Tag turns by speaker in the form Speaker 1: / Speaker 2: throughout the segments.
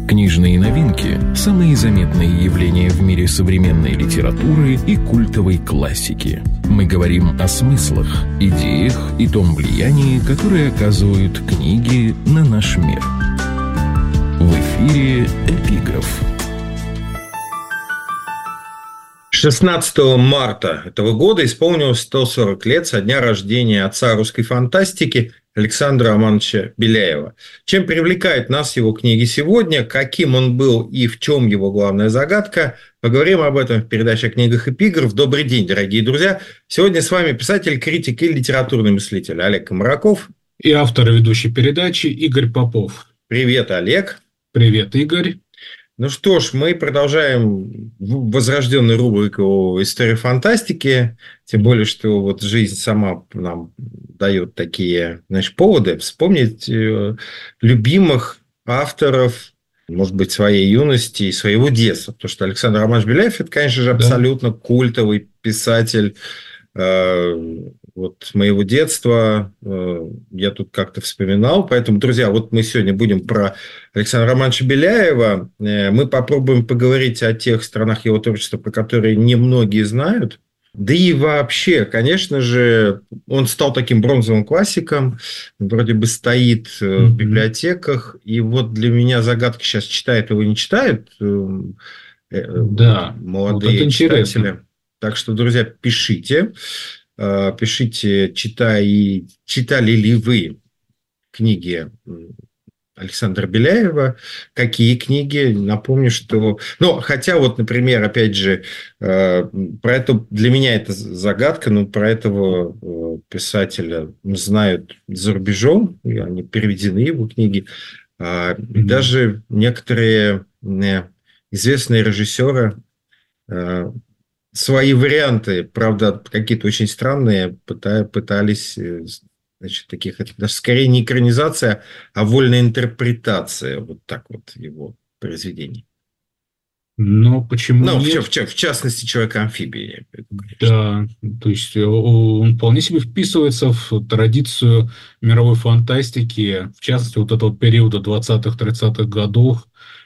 Speaker 1: Книжные новинки – самые заметные явления в мире современной литературы и культовой классики. Мы говорим о смыслах, идеях и том влиянии, которое оказывают книги на наш мир. В эфире «Эпиграф».
Speaker 2: 16 марта этого года исполнилось 140 лет со дня рождения отца русской фантастики Александра Романовича Беляева. Чем привлекает нас его книги сегодня, каким он был и в чем его главная загадка, поговорим об этом в передаче о книгах «Эпиграф». Добрый день, дорогие друзья. Сегодня с вами писатель, критик и литературный мыслитель Олег Комараков.
Speaker 3: И автор и ведущий передачи Игорь Попов.
Speaker 2: Привет, Олег.
Speaker 3: Привет, Игорь.
Speaker 2: Ну что ж, мы продолжаем возрожденную рубрику «История фантастики», тем более, что вот жизнь сама нам дает такие, поводы вспомнить любимых авторов, может быть, своей юности и своего детства. Потому что Александр Романович Беляев – это, конечно же, абсолютно культовый писатель вот моего детства, я тут как-то вспоминал. Поэтому, друзья, вот мы сегодня будем про Александра Романовича Беляева. Мы попробуем поговорить о тех сторонах его творчества, про которые немногие знают. Да и вообще, конечно же, он стал таким бронзовым классиком, вроде бы стоит в библиотеках. И вот для меня загадка сейчас, читает его, не читает молодые
Speaker 3: вот
Speaker 2: читатели.
Speaker 3: Интересно.
Speaker 2: Так что, друзья, пишите, читали ли вы книги Александра Беляева, какие книги. Напомню, что... хотя вот, например, опять же, про это, для меня это загадка, но про этого писателя знают за рубежом, они переведены, его книги. И даже некоторые известные режиссеры свои варианты, правда, какие-то очень странные, пытались, таких, это даже скорее не экранизация, а вольная интерпретация, вот так вот, его произведений.
Speaker 3: Но почему нет?
Speaker 2: В частности, «Человек-амфибия».
Speaker 3: Да, то есть он вполне себе вписывается в традицию мировой фантастики, в частности, вот этого периода 20-30-х годов.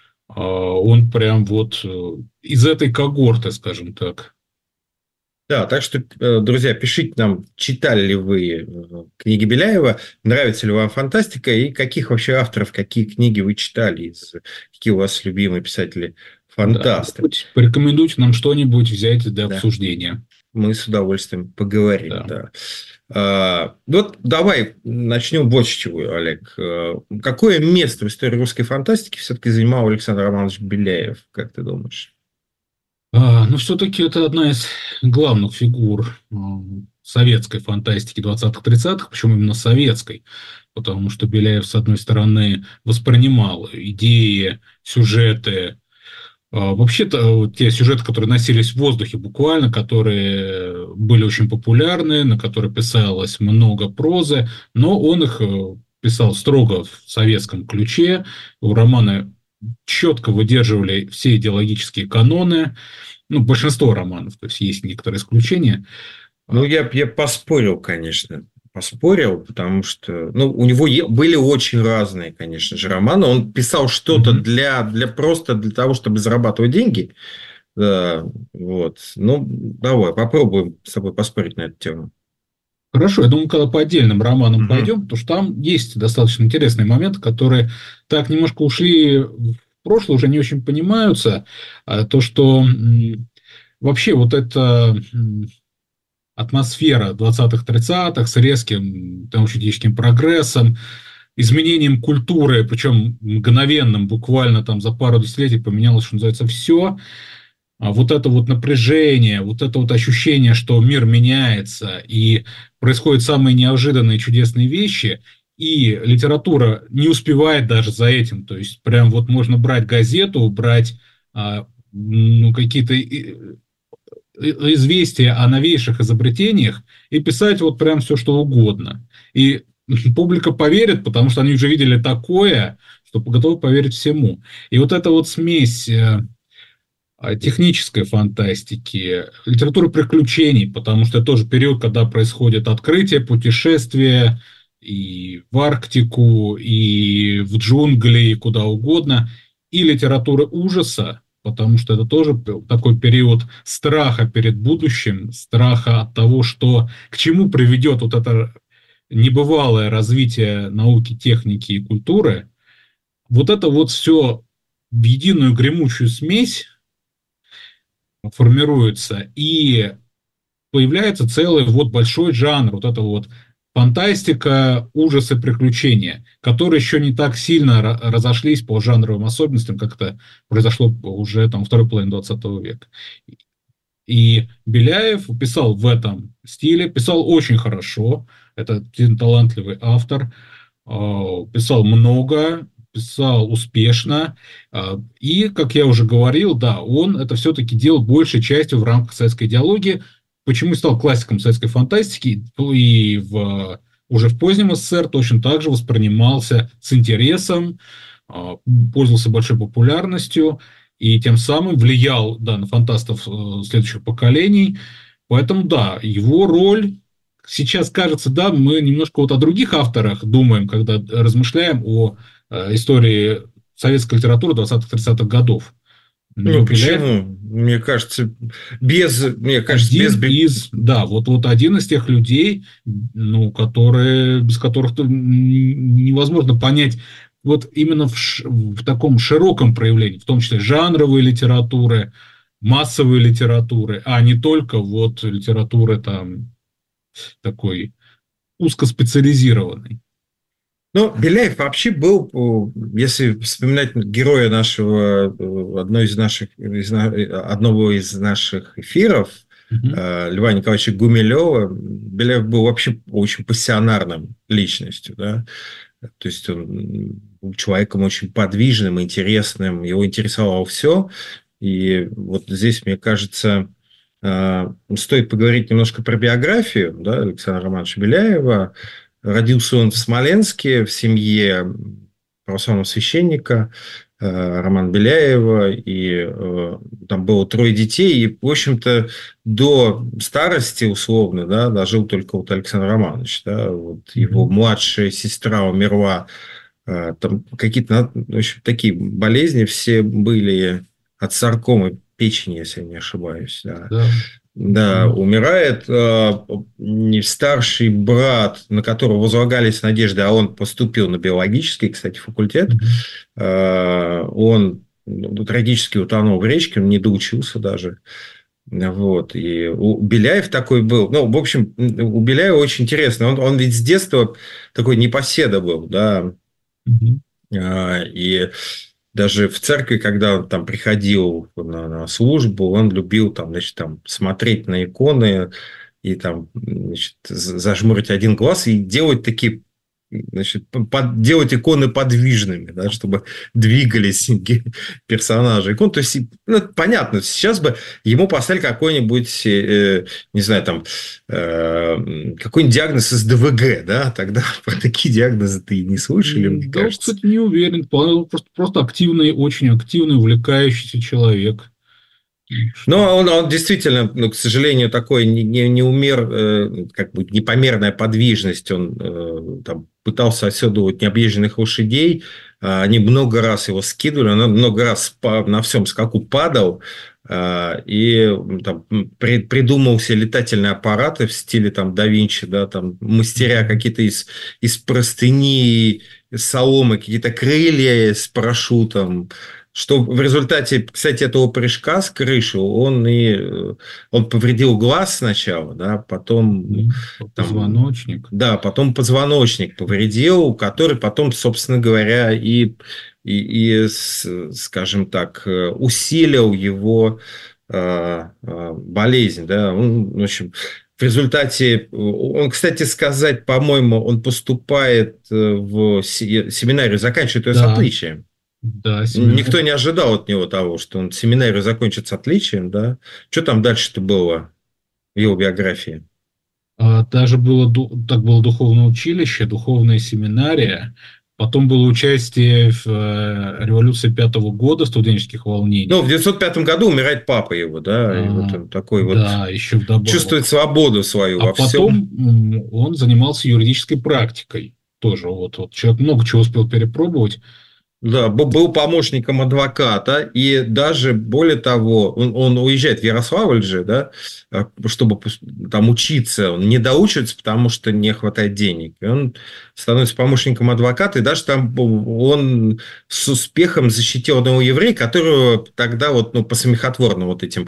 Speaker 3: Он прям вот из этой когорты, скажем так.
Speaker 2: Да, так что, друзья, пишите нам, читали ли вы книги Беляева, нравится ли вам фантастика, и каких вообще авторов, какие книги вы читали, какие у вас любимые писатели-фантасты.
Speaker 3: Да, порекомендуйте нам что-нибудь взять для обсуждения.
Speaker 2: Мы с удовольствием поговорим, да. Вот давай начнем вот с чего, Олег. Какое место в истории русской фантастики все-таки занимал Александр Романович Беляев, как ты думаешь?
Speaker 3: Все-таки это одна из главных фигур советской фантастики 20-30-х, причем именно советской, потому что Беляев, с одной стороны, воспринимал идеи, сюжеты, вообще-то те сюжеты, которые носились в воздухе буквально, которые были очень популярны, на которые писалось много прозы, но он их писал строго в советском ключе, романы четко выдерживали все идеологические каноны, большинство романов, то есть есть некоторые исключения.
Speaker 2: Я поспорил, конечно, потому что у него были очень разные, конечно же, романы. Он писал что-то просто для того, чтобы зарабатывать деньги. Вот. Давай попробуем с тобой поспорить на эту тему.
Speaker 3: Хорошо, я думаю, когда по отдельным романам пойдем, потому что там есть достаточно интересные моменты, которые так немножко ушли в прошлое, уже не очень понимаются. То, что вообще вот эта атмосфера 20-30-х с резким научно-техническим прогрессом, изменением культуры, причем мгновенным, буквально там за пару десятилетий поменялось, что называется, все. Вот это вот напряжение, вот это вот ощущение, что мир меняется и происходят самые неожиданные чудесные вещи, и литература не успевает даже за этим. То есть прям вот можно брать газету, брать какие-то известия о новейших изобретениях и писать вот прям все, что угодно. И публика поверит, потому что они уже видели такое, что готовы поверить всему. И вот эта вот смесь технической фантастики, литературы приключений, потому что это тоже период, когда происходит открытие, путешествия и в Арктику, и в джунгли, и куда угодно. и литературы ужаса, потому что это тоже такой период страха перед будущим, страха от того, что к чему приведет вот это небывалое развитие науки, техники и культуры. Вот это вот все в единую гремучую смесь формируется, и появляется целый вот большой жанр, вот это вот фантастика, ужасы, приключения, которые еще не так сильно разошлись по жанровым особенностям, как это произошло уже там, во второй половине 20 века. И Беляев писал в этом стиле, писал очень хорошо, это талантливый автор, писал много, писал успешно, и, как я уже говорил, да, он это все-таки делал большей частью в рамках советской идеологии. Почему стал классиком советской фантастики и уже в позднем СССР точно так же воспринимался с интересом, пользовался большой популярностью и тем самым влиял, да, на фантастов следующих поколений. Поэтому, да, его роль сейчас кажется, да, мы немножко вот о других авторах думаем, когда размышляем о истории советской литературы 20-30-х годов.
Speaker 2: Ну, почему? Мне кажется, без...
Speaker 3: Да, вот один из тех людей, ну, без которых невозможно понять вот именно в таком широком проявлении, в том числе жанровой литературы, массовой литературы, а не только вот литературы там такой узкоспециализированной.
Speaker 2: Ну, Беляев вообще был, если вспоминать героя одного из наших эфиров, Льва Николаевича Гумилева, Беляев был вообще очень пассионарным личностью, да, то есть он был человеком очень подвижным, интересным, его интересовало все, и вот здесь, мне кажется, стоит поговорить немножко про биографию, да, Александра Романовича Беляева. Родился он в Смоленске в семье православного священника Романа Беляева, и там было 3 детей, и, в общем-то, до старости, условно, да, дожил только вот Александр Романович, да, вот его младшая сестра умерла, там какие-то, в общем, такие болезни все были от саркомы печени, если я не ошибаюсь, да. Да, умирает старший брат, на которого возлагались надежды, а он поступил на биологический, кстати, факультет. Он трагически утонул в речке, он не доучился даже. Вот. И у Беляев такой был. Ну, в общем, у Беляева очень интересно. Он ведь с детства такой непоседа был, да. И даже в церкви, когда он там приходил на службу, он любил там, значит, там, смотреть на иконы и там, значит, зажмурить один глаз и делать такие, значит, делать иконы подвижными, да, чтобы двигались персонажи икон. То есть, ну, понятно, сейчас бы ему поставили какой-нибудь, не знаю, там, какой-нибудь диагноз из ДВГ, да, тогда про такие диагнозы-то и не слышали, мне кажется.
Speaker 3: Кстати, не уверен. Просто активный, очень активный, увлекающийся человек.
Speaker 2: Но он действительно, ну, к сожалению, такой как бы непомерная подвижность. Он там пытался оседлывать необъезженных лошадей. Они много раз его скидывали, он много раз на всем скаку падал. И там, придумал себе летательные аппараты в стиле там, да Винчи, да, там, мастеря какие-то из простыни, соломы, какие-то крылья с парашютом. Что в результате, кстати, этого прыжка с крыши он повредил глаз сначала, да, потом
Speaker 3: позвоночник.
Speaker 2: Да, потом позвоночник повредил, который потом, собственно говоря, скажем так, усилил его болезнь, да. В общем, в результате, он, кстати сказать, по-моему, он поступает в семинарию, заканчивает ее с отличием.
Speaker 3: Да,
Speaker 2: никто не ожидал от него того, что он семинарию закончит с отличием, да. Что там дальше-то было в его биографии?
Speaker 3: Даже было духовное училище, духовная семинария. Потом было участие в революции 5-го года, студенческих волнений.
Speaker 2: Ну, в 905 году умирает папа его, да, и вот он такой
Speaker 3: да, еще вдобавок.
Speaker 2: Чувствует свободу свою во всем.
Speaker 3: Потом он занимался юридической практикой тоже. Вот человек много чего успел перепробовать.
Speaker 2: Да, был помощником адвоката, и даже более того, он уезжает в Ярославль же, да, чтобы там учиться. Он не доучивается, потому что не хватает денег. И он становится помощником адвоката, и даже там он с успехом защитил одного еврея, которого тогда вот, ну, по смехотворным вот этим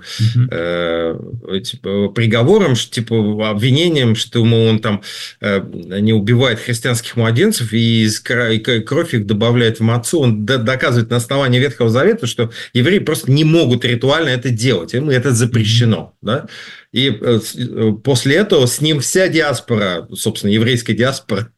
Speaker 2: приговорам, типа обвинениям, что он там не убивает христианских младенцев и кровь их добавляет в мацу. Он доказывает на основании Ветхого Завета, что евреи просто не могут ритуально это делать. Им это запрещено. Да? И после этого с ним вся диаспора, собственно, еврейская диаспора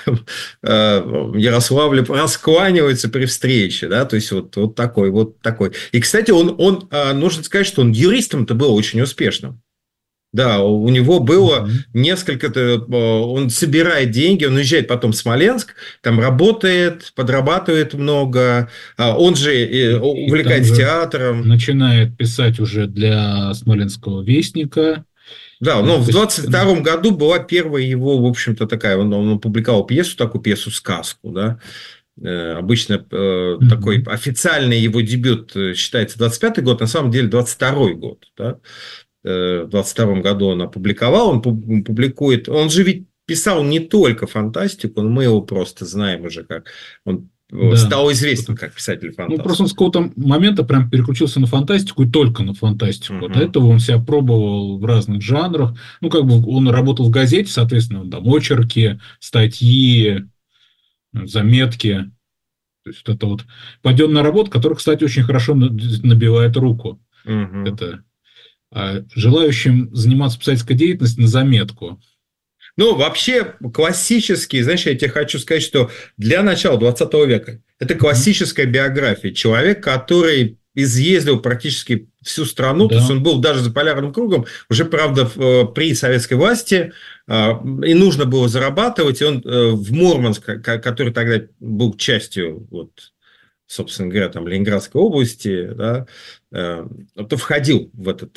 Speaker 2: Ярославля раскланивается при встрече. Да? То есть, вот такой. И, кстати, он нужно сказать, что он юристом-то был очень успешным. Да, у него было несколько... Он собирает деньги, он уезжает потом в Смоленск, там работает, подрабатывает много. Он же увлекается театром.
Speaker 3: Начинает писать уже для Смоленского вестника.
Speaker 2: Да, но в 22 году была первая его, в общем-то, такая... Он опубликовал такую пьесу-сказку, да. Обычно такой официальный его дебют считается 25-й год, на самом деле 22-й год, да. В 22 году он опубликовал, он публикует... Он же ведь писал не только фантастику, но мы его просто знаем уже как... Он стал известен как писатель фантастики.
Speaker 3: Ну, просто он с какого-то момента прям переключился на фантастику и только на фантастику. До этого он себя пробовал в разных жанрах. Ну, как бы он работал в газете, соответственно, там очерки, статьи, заметки. То есть, это вот паденная работа, которая, кстати, очень хорошо набивает руку. Это... желающим заниматься писательской деятельностью на заметку.
Speaker 2: Ну, вообще, классический, знаешь, я тебе хочу сказать, что для начала 20 века это классическая биография. Человек, который изъездил практически всю страну, то есть он был даже за полярным кругом, уже, правда, при советской власти, и нужно было зарабатывать, и он в Мурманск, который тогда был частью, вот, собственно говоря, там, Ленинградской области, да, то входил в этот,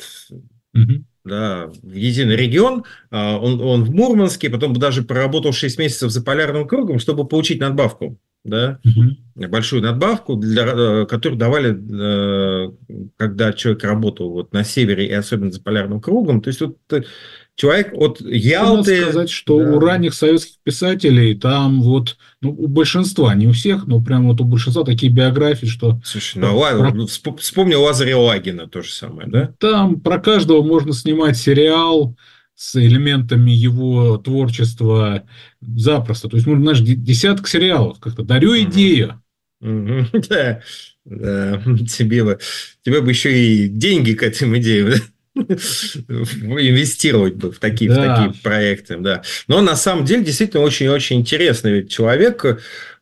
Speaker 2: да, в единый регион. Он в Мурманске, потом даже проработал 6 месяцев за полярным кругом, чтобы получить надбавку, да, большую надбавку, которую давали, когда человек работал вот на севере и особенно за полярным кругом. То есть, вот человек от Ялты...
Speaker 3: Надо сказать, что у ранних советских писателей там вот, ну, у большинства, не у всех, но прям вот у большинства такие биографии, что...
Speaker 2: Слушай, вспомнил Лазаря Лагина, то же самое, да?
Speaker 3: Там про каждого можно снимать сериал с элементами его творчества запросто. То есть, можно, знаешь, десяток сериалов как-то. Дарю идею.
Speaker 2: Да, тебе бы еще и деньги к этим идеям, инвестировать бы в такие проекты, да. Но на самом деле действительно очень-очень интересный ведь человек.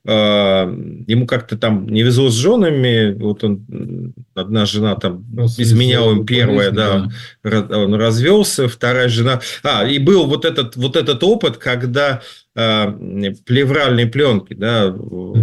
Speaker 2: Ему как-то там не везло с женами. Вот одна жена там изменяла им, первая, да, он развелся, вторая жена. И был вот этот опыт, когда плевральные пленки, да,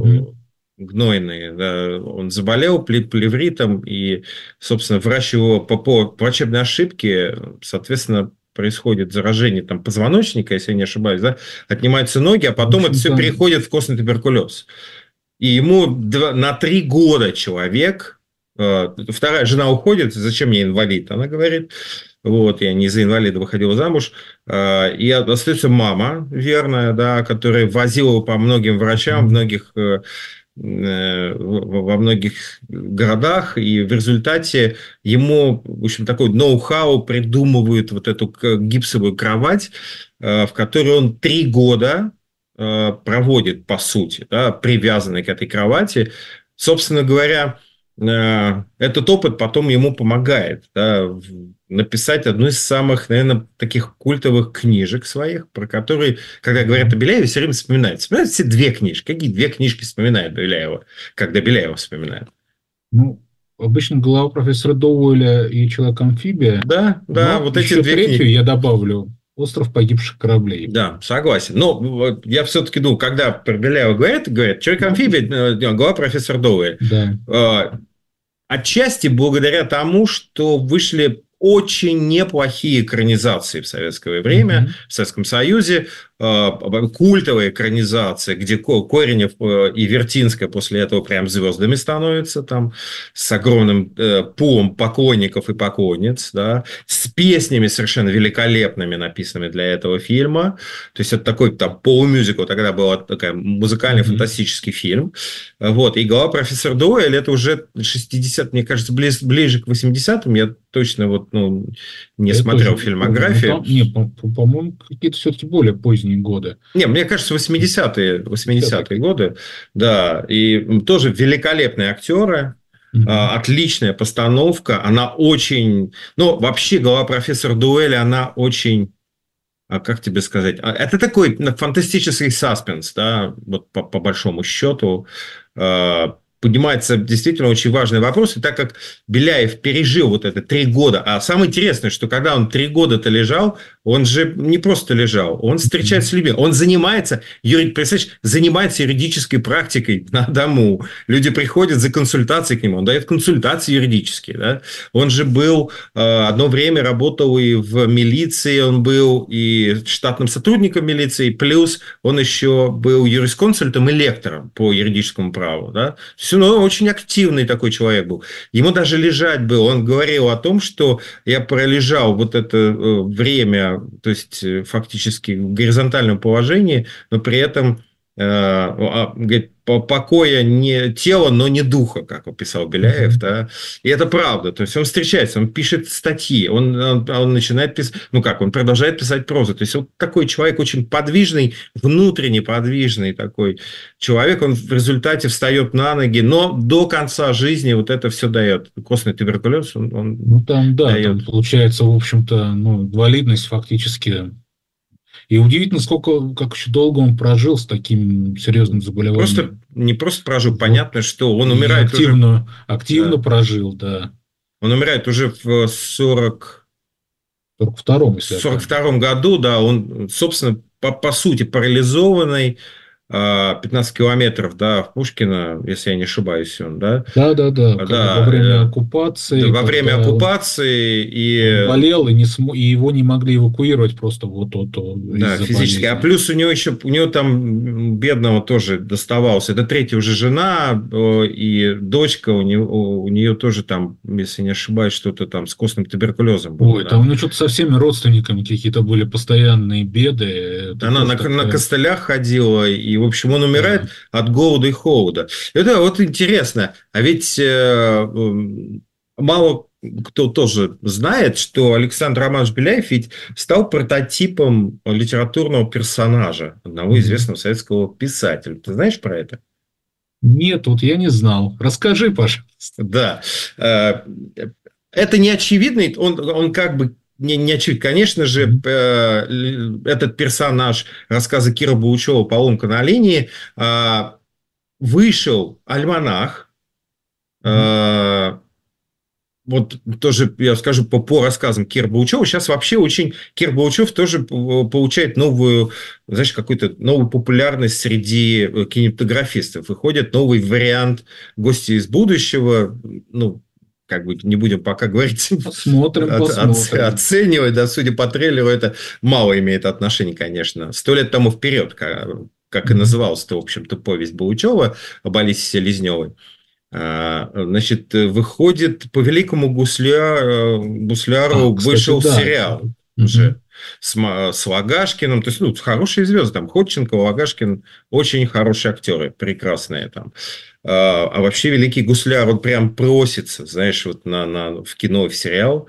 Speaker 2: гнойные, да, он заболел плевритом, и, собственно, врач его по врачебной ошибке, соответственно, происходит заражение там позвоночника, если я не ошибаюсь, да, отнимаются ноги, а потом это все переходит в костный туберкулез. И ему на 3 года человек, вторая жена уходит, зачем мне инвалид? Она говорит, вот, я не за инвалида выходила замуж, и остается мама верная, да, которая возила его по многим врачам, во многих городах, и в результате ему, в общем, такой ноу-хау придумывают вот эту гипсовую кровать, в которой он 3 года проводит, по сути, да, привязанный к этой кровати. Собственно говоря, этот опыт потом ему помогает, да, написать одну из самых, наверное, таких культовых книжек своих, про которые, когда говорят о Беляеве, все время вспоминают. Вспоминают все 2 книжки. Какие 2 книжки вспоминают Беляева, когда Беляева вспоминают?
Speaker 3: Ну, обычно «Голова профессора Доуэля» и «Человек-амфибия».
Speaker 2: Да, вот эти 2
Speaker 3: книги. Я добавлю «Остров погибших кораблей».
Speaker 2: Да, согласен. Но я все-таки думаю, когда про Беляева говорят «Человек-амфибия», «Голова профессора Доуэля».
Speaker 3: Да.
Speaker 2: Отчасти благодаря тому, что вышли очень неплохие экранизации в советское время, в Советском Союзе. культовая экранизация, где Коренев и Вертинская после этого прям звездами становятся, там, с огромным пулом поклонников и поклонниц, да, с песнями совершенно великолепными, написанными для этого фильма. То есть, это такой там полумюзикл, тогда был такой музыкальный фантастический фильм. Вот. И «Голова профессора Дуэля» это уже 60, мне кажется, ближе к 80-м. Я точно вот, не смотрел фильмографию.
Speaker 3: По-моему, какие-то все-таки более поздние годы.
Speaker 2: Не, мне кажется, 80-е годы. Да, и тоже великолепные актеры. Отличная постановка. Она очень... вообще, «Голова профессора Дуэля», она очень... как тебе сказать? Это такой фантастический саспенс, да, вот по большому счету. Поднимается действительно очень важный вопрос. И так как Беляев пережил вот это 3 года, а самое интересное, что когда он 3 года-то лежал, он же не просто лежал, он встречается с людьми, он занимается юридической практикой на дому. Люди приходят за консультацией к нему, он дает консультации юридические. Да? Он же был, одно время работал и в милиции, он был и штатным сотрудником милиции, плюс он еще был юрисконсультом и лектором по юридическому праву. Да? Он очень активный такой человек был. Ему даже лежать было. Он говорил о том, что я пролежал вот это время, то есть фактически в горизонтальном положении, но при этом говорит, покоя не тела, но не духа, как описал Беляев. Да? И это правда. То есть он встречается, он пишет статьи, он начинает писать, он продолжает писать прозу. То есть вот такой человек очень подвижный, внутренне подвижный такой человек. Он в результате встает на ноги, но до конца жизни вот это все дает. Костный туберкулез он
Speaker 3: там
Speaker 2: дает.
Speaker 3: Там получается, в общем-то, инвалидность фактически. И удивительно, как еще долго он прожил с таким серьезным заболеванием.
Speaker 2: Не просто прожил, понятно, что он умирает
Speaker 3: активно прожил, да.
Speaker 2: Он умирает уже в 42-м году, да, он, собственно, по сути, парализованный, 15 километров, да, в Пушкино, если я не ошибаюсь, он, да?
Speaker 3: Да, во время оккупации.
Speaker 2: Да, во время оккупации.
Speaker 3: Он болел, и его не могли эвакуировать просто
Speaker 2: да, физически. А плюс у него там бедного тоже доставалось. Это третья уже жена, и дочка у нее тоже там, если не ошибаюсь, что-то там с костным туберкулезом было.
Speaker 3: Ой, там у него что-то со всеми родственниками какие-то были постоянные беды.
Speaker 2: Она на костылях ходила, и в общем, он умирает от голода и холода. Это вот интересно. А ведь мало кто тоже знает, что Александр Романович Беляев ведь стал прототипом литературного персонажа одного известного советского писателя. Ты знаешь про это?
Speaker 3: Нет, вот я не знал. Расскажи, пожалуйста.
Speaker 2: Да. Это не очевидно. Он как бы не очевидно. Конечно же, этот персонаж рассказа Кира Булычева «Поломка на линии» вышел альманах. Вот тоже, я скажу, по рассказам Кира Булычева, сейчас вообще Кир Булычев тоже получает новую, знаешь, какую-то новую популярность среди кинематографистов. Выходит новый вариант «Гости из будущего», как бы не будем пока говорить,
Speaker 3: посмотрим.
Speaker 2: Оценивать, да, судя по трейлеру, это мало имеет отношения, конечно. 100 лет тому вперед, как и называлась-то, в общем-то, повесть Булычева об Алисе Селезневой. Значит, выходит по великому Гусляру вышел сериал уже с Лагашкиным, то есть, хорошие звезды, там, Ходченко, Лагашкин, очень хорошие актеры, прекрасные там. А вообще великий Гусляр, он прям просится, знаешь, вот в кино, в сериал.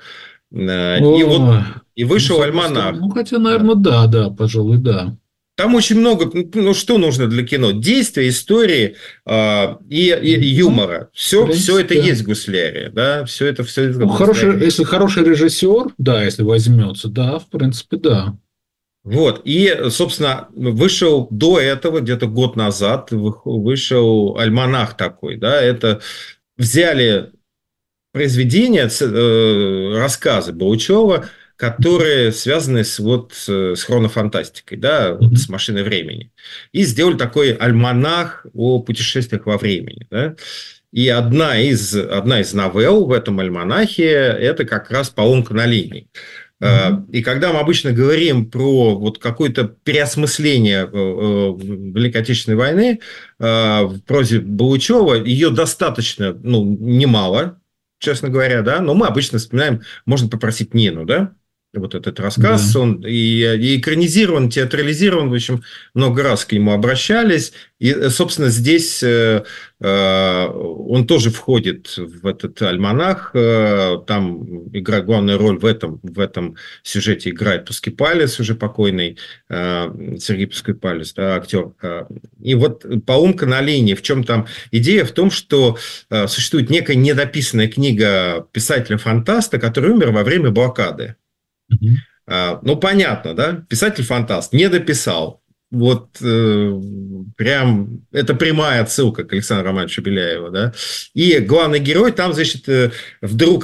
Speaker 2: И вышел альманах.
Speaker 3: Хотя, наверное, да, пожалуй, да.
Speaker 2: Там очень много, что нужно для кино? Действия, истории и юмора. Все это есть в Гусляре. Да? Все это
Speaker 3: если хороший режиссер, да, если возьмется, да, в принципе, да.
Speaker 2: Вот, и, собственно, вышел до этого, где-то год назад, вышел альманах такой, да, это взяли произведения, рассказы Булычева, которые связаны с хронофантастикой, да, с машиной времени, и сделали такой альманах о путешествиях во времени, да. И одна из новелл в этом альманахе – это как раз «Поломка на линии». И когда мы обычно говорим про вот какое-то переосмысление Великой Отечественной войны в прозе Булычева, ее достаточно, немало, честно говоря, да, но мы обычно вспоминаем, можно попросить Нину, да, вот этот рассказ,
Speaker 3: Да.
Speaker 2: он и экранизирован, театрализирован, в общем, много раз к нему обращались, и, собственно, здесь он тоже входит в этот альманах, там играет главную роль в этом сюжете играет Паскипалис, уже покойный Сергей Паскипалис, да, актер. И вот «Поломка на линии», в чем там идея? В том, что существует некая недописанная книга писателя-фантаста, который умер во время блокады. Понятно, да? Писатель-фантаст не дописал. Вот прям это прямая отсылка к Александру Романовичу Беляеву, да? И главный герой там, значит, вдруг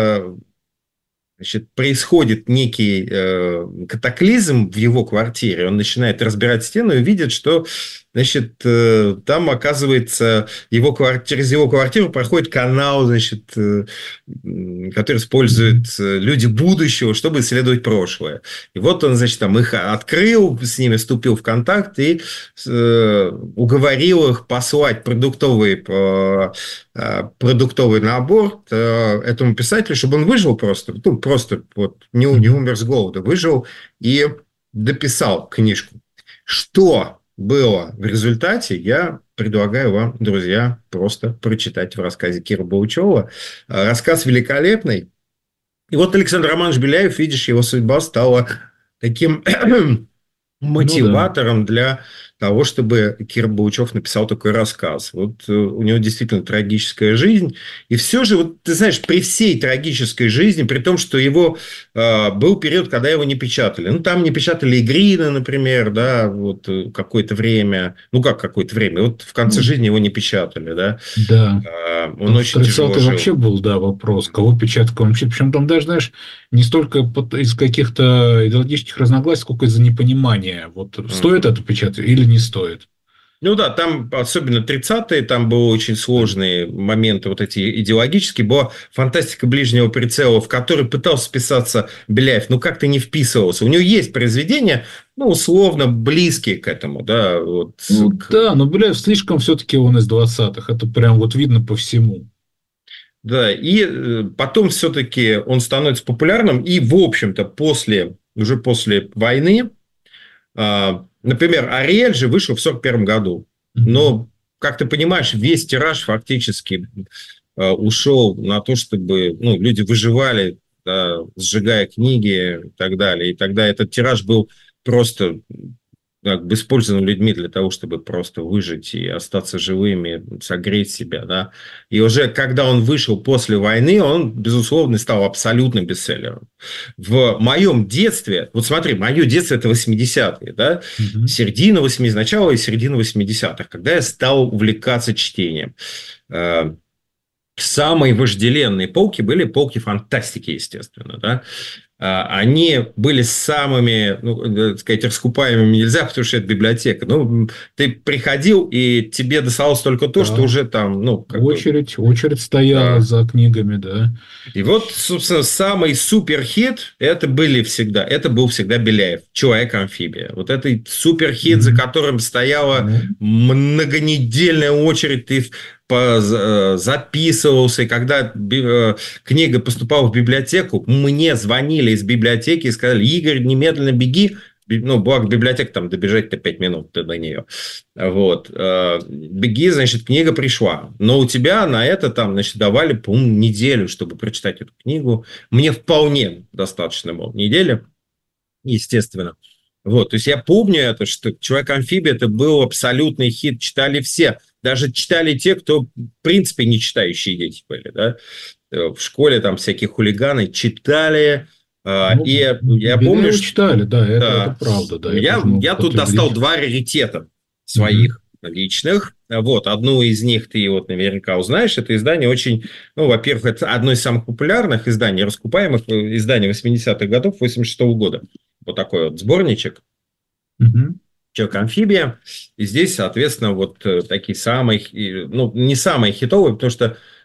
Speaker 2: происходит некий катаклизм в его квартире, он начинает разбирать стену и видит, что, значит, там, оказывается, через его квартиру проходит канал, значит, который используют люди будущего, чтобы исследовать прошлое. И вот он, значит, там их открыл, с ними вступил в контакт и уговорил их послать продуктовый набор этому писателю, чтобы он выжил просто вот не умер с голода, выжил и дописал книжку. Что было в результате, я предлагаю вам, друзья, просто прочитать в рассказе Киры Булычева. Рассказ великолепный. И вот Александр Романович Беляев, видишь, его судьба стала таким мотиватором для того, чтобы Кир Булычев написал такой рассказ. Вот у него действительно трагическая жизнь. И все же, вот ты знаешь, при всей трагической жизни, при том, что его был период, когда его не печатали. Там не печатали и Грина, например, да, вот какое-то время. Как какое-то время? Вот в конце жизни его не печатали, да.
Speaker 3: Да.
Speaker 2: Он очень тяжело жил.
Speaker 3: Вообще был, да, вопрос, кого печатать, кого печатать. Причем там даже, знаешь, не столько из каких-то идеологических разногласий, сколько из-за непонимания. Вот стоит это печатать или не стоит?
Speaker 2: Там особенно 30-е, там были очень сложные моменты, вот эти идеологические. Была фантастика ближнего прицела, в которой пытался вписаться Беляев, но как-то не вписывался. У него есть произведения, условно близкие к этому, да.
Speaker 3: Да, но Беляев слишком все-таки он из 20-х, это прям вот видно по всему.
Speaker 2: Да, и потом все-таки он становится популярным, и, в общем-то, уже после войны, например, «Ариэль» же вышел в 1941 году. Но, как ты понимаешь, весь тираж фактически ушел на то, чтобы люди выживали, да, сжигая книги и так далее. И тогда этот тираж был просто использован людьми для того, чтобы просто выжить и остаться живыми, согреть себя. Да. И уже когда он вышел после войны, он, безусловно, стал абсолютным бестселлером. В моем детстве, вот смотри, мое детство – это 80-е, да, середина 80-х, начало и середина 80-х, когда я стал увлекаться чтением. Самые вожделенные полки были полки фантастики, естественно, да. Они были самыми, так сказать, раскупаемыми нельзя, потому что это библиотека. Ты приходил, и тебе досталось только то, что уже там...
Speaker 3: Очередь стояла за книгами, да.
Speaker 2: И вот, собственно, самый суперхит это был всегда Беляев, «Человек-амфибия». Вот это суперхит, за которым стояла многонедельная очередь, ты записывался, и когда книга поступала в библиотеку, мне звонили из библиотеки и сказали: Игорь, немедленно беги. Благо библиотека, там добежать-то 5 минут до нее. Вот. Беги, значит, книга пришла. Но у тебя на это там, значит, давали, по-моему, неделю, чтобы прочитать эту книгу. Мне вполне достаточно было недели, естественно. Вот. То есть я помню это, что «Человек-амфибия» это был абсолютный хит, читали все. Даже читали те, кто, в принципе, не читающие дети были. Да? В школе там всякие хулиганы читали. И я помню, что...
Speaker 3: читали, да, это правда. Да,
Speaker 2: я тут достал 2 раритета своих личных. Вот, одну из них ты вот наверняка узнаешь. Это издание очень... во-первых, это одно из самых популярных изданий, раскупаемых изданий 80-х годов, 86-го года. Вот такой вот сборничек. «Человек-амфибия». И здесь, соответственно, вот такие самые... не самые хитовые, потому что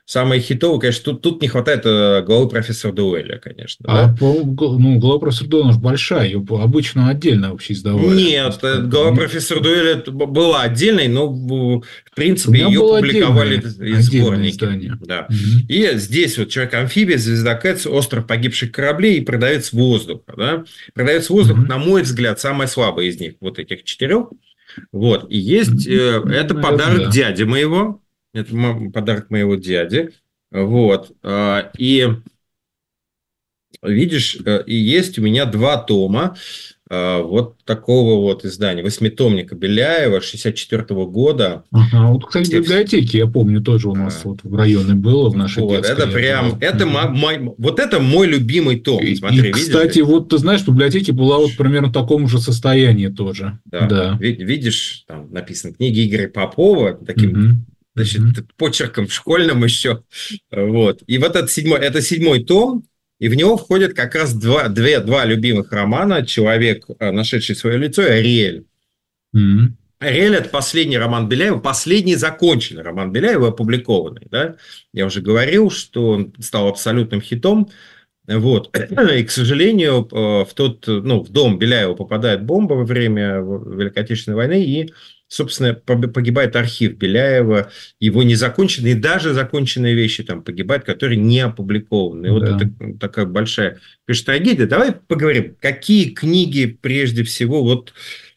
Speaker 2: самое хитовое, конечно, тут не хватает главы профессора Дуэля, конечно.
Speaker 3: А,
Speaker 2: Да?
Speaker 3: ну, глава профессора Дуэля, она же большая, ее обычно отдельно вообще издавали.
Speaker 2: Нет, глава профессора Дуэля была отдельной, но в
Speaker 3: У
Speaker 2: принципе
Speaker 3: меня
Speaker 2: ее
Speaker 3: было
Speaker 2: публиковали из
Speaker 3: отдельное
Speaker 2: сборники.
Speaker 3: издание.
Speaker 2: Да.
Speaker 3: Мгм.
Speaker 2: И здесь вот Человек-амфибия, Звезда Кэтс, Остров погибших кораблей и Продавец воздуха. Да? Продавец воздуха,
Speaker 3: Мгм.
Speaker 2: на мой взгляд, самая слабая из них, вот этих 4. Вот. И есть, это
Speaker 3: Наверное,
Speaker 2: подарок
Speaker 3: да.
Speaker 2: дяди моего, это подарок моего дяди. Вот. И видишь, и есть у меня 2 тома вот такого вот издания, 8-томника Беляева 64 года.
Speaker 3: Ага, вот, кстати, в
Speaker 2: Все,
Speaker 3: библиотеке, я помню, тоже у нас вот в районе было, в нашей
Speaker 2: вот, это
Speaker 3: детской я
Speaker 2: прям,
Speaker 3: брал.
Speaker 2: это
Speaker 3: Мгм.
Speaker 2: вот это мой любимый том. Смотри, видишь?
Speaker 3: Кстати, вот ты знаешь, в библиотеке была вот примерно в таком же состоянии тоже.
Speaker 2: Да,
Speaker 3: Да.
Speaker 2: видишь, там написано книги Игоря Попова, таким,
Speaker 3: Мгм.
Speaker 2: значит,
Speaker 3: Мгм.
Speaker 2: почерком школьным еще. Вот. И вот это 7 том, и в него входят как раз два любимых романа «Человек, нашедший свое лицо», и «Ариэль».
Speaker 3: Мгм.
Speaker 2: «Ариэль» – это последний роман Беляева, последний законченный роман Беляева, опубликованный. Да? Я уже говорил, что он стал абсолютным хитом. Вот. И, к сожалению, в дом Беляева попадает бомба во время Великой Отечественной войны, и, собственно, погибает архив Беляева, его незаконченные, даже законченные вещи там погибают, которые не опубликованы. И вот
Speaker 3: Да.
Speaker 2: это такая большая, конечно, трагедия. Давай поговорим, какие книги, прежде всего, вот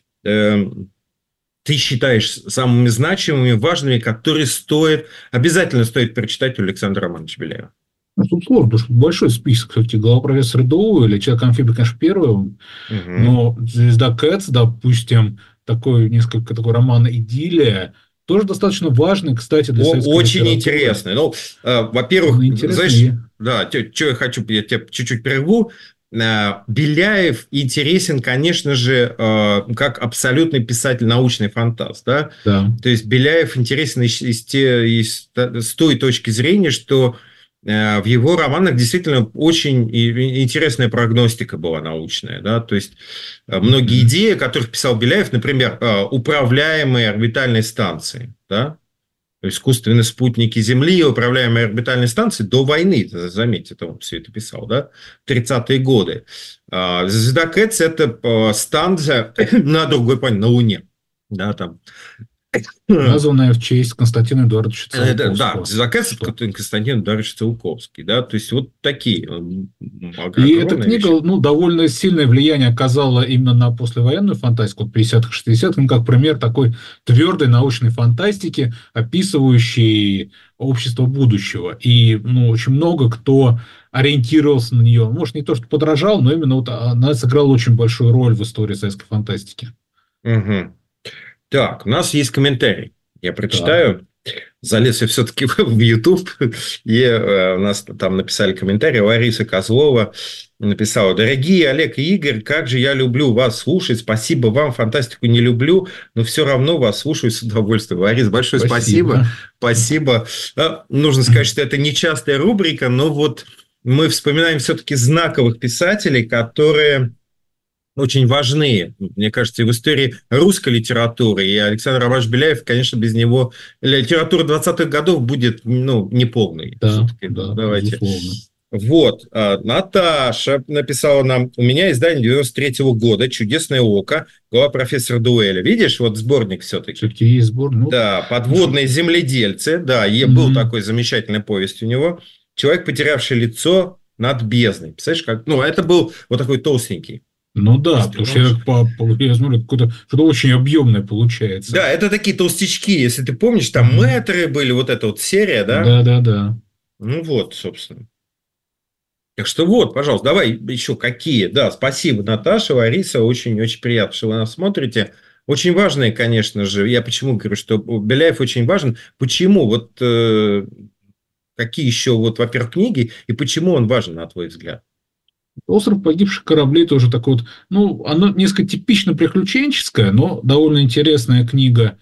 Speaker 2: ты считаешь самыми значимыми, важными, которые обязательно стоит прочитать у Александра Романовича Беляева?
Speaker 3: Ну, тут сложно, потому что большой список. Все-таки глава профессора Дуэля, Человек-амфибия, конечно, первый,
Speaker 2: Угу.
Speaker 3: но «Звезда Кэтс», допустим, несколько такой роман «Идиллия», тоже достаточно важный, кстати, для советской
Speaker 2: Очень
Speaker 3: литературы.
Speaker 2: интересно. Ну, во-первых,
Speaker 3: Он
Speaker 2: знаешь,
Speaker 3: интересный.
Speaker 2: да, что я тебя чуть-чуть прерву. Беляев интересен, конечно же, как абсолютный писатель, научный фантаст, да.
Speaker 3: Да.
Speaker 2: То есть Беляев интересен с той точки зрения, что в его романах действительно очень интересная прогностика была научная, да, то есть многие
Speaker 3: Мгм.
Speaker 2: идеи, о которых писал Беляев, например, управляемые орбитальные станции, да, искусственные спутники Земли и управляемые орбитальные станции до войны, заметьте, это он все это писал, да, в 30-е годы. Звезда Кэтс – это станция на другой планете, на Луне, да, там.
Speaker 3: Названная в честь Константина Эдуардовича
Speaker 2: Да,
Speaker 3: Циолковского.
Speaker 2: Звезда Кэтс –
Speaker 3: Что?
Speaker 2: Константин Эдуардович Циолковский, да, то есть вот такие
Speaker 3: И эта
Speaker 2: огромные
Speaker 3: книга,
Speaker 2: вещи.
Speaker 3: довольно сильное влияние оказала именно на послевоенную фантастику, вот 50-х, 60-х, как пример такой твердой научной фантастики, описывающей общество будущего. И, очень много кто ориентировался на нее. Может, не то, что подражал, но именно вот она сыграла очень большую роль в истории советской фантастики.
Speaker 2: Угу. Так, у нас есть комментарий. Я
Speaker 3: Так,
Speaker 2: прочитаю. Залез я все-таки в YouTube, и у нас там написали комментарий. Лариса Козлова написала: «Дорогие Олег и Игорь, как же я люблю вас слушать. Спасибо вам, фантастику не люблю, но все равно вас слушаю с удовольствием». Ларис, большое спасибо.
Speaker 3: спасибо.
Speaker 2: Спасибо. Нужно сказать, что это нечастая рубрика, но вот мы вспоминаем все-таки знаковых писателей, которые очень важны, мне кажется, и в истории русской литературы. И Александр Романович Беляев, конечно, без него литература 20-х годов будет, неполной.
Speaker 3: Да,
Speaker 2: Все-таки
Speaker 3: да,
Speaker 2: давайте.
Speaker 3: безусловно.
Speaker 2: Вот, Наташа написала нам: у меня издание 93-го года «Чудесное око», глава профессора Дуэля. Видишь, вот сборник все-таки.
Speaker 3: Все-таки есть сбор.
Speaker 2: Да, «Подводные земледельцы». Да, был
Speaker 3: Мгм.
Speaker 2: такой замечательная повесть у него. «Человек, потерявший лицо над бездной». Представляешь, как? Это был вот такой толстенький.
Speaker 3: Ну да,
Speaker 2: Если ты
Speaker 3: потому что
Speaker 2: помнишь.
Speaker 3: я смотрю, что-то очень объемное получается.
Speaker 2: Да, это такие толстячки, если ты помнишь, там
Speaker 3: Мгм.
Speaker 2: мэтры были, вот эта вот серия, да?
Speaker 3: Да, да, да.
Speaker 2: Ну вот, собственно. Так что вот, пожалуйста, давай еще какие. Да, спасибо, Наташа, Лариса, очень-очень приятно, что вы нас смотрите. Очень важные, конечно же, я почему говорю, что Беляев очень важен. Почему? Вот какие еще, вот, во-первых, книги, и почему он важен, на твой взгляд?
Speaker 3: «Остров погибших кораблей» тоже такой вот, оно несколько типично приключенческое, но довольно интересная книга.